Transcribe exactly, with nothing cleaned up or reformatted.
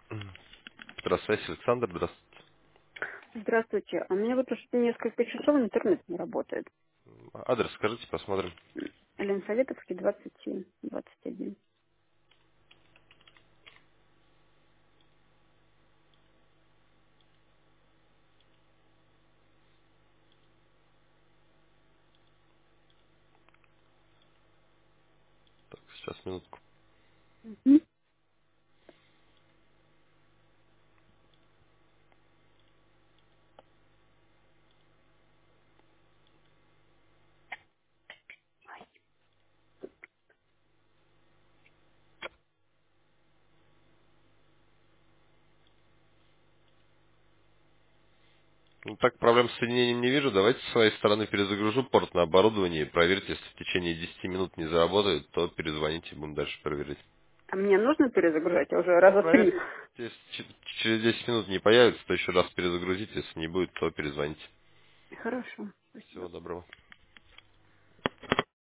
Мгм. Здравствуйте, Александр, здравствуйте. Здравствуйте. А у меня вот уже несколько часов интернет не работает. Адрес скажите, посмотрим. Ленсоветовский, двадцать семь, двадцать один. Так, сейчас, минутку. Мгм. Ну, так, проблем с соединением не вижу. Давайте с своей стороны перезагружу порт на оборудование и проверьте, если в течение десяти минут не заработает, то перезвоните, будем дальше проверять. А мне нужно перезагружать? Я уже Ну, раза три. проверьте. Если ч- через десять минут не появится, то еще раз перезагрузите. Если не будет, то перезвоните. Хорошо. Спасибо. Всего доброго.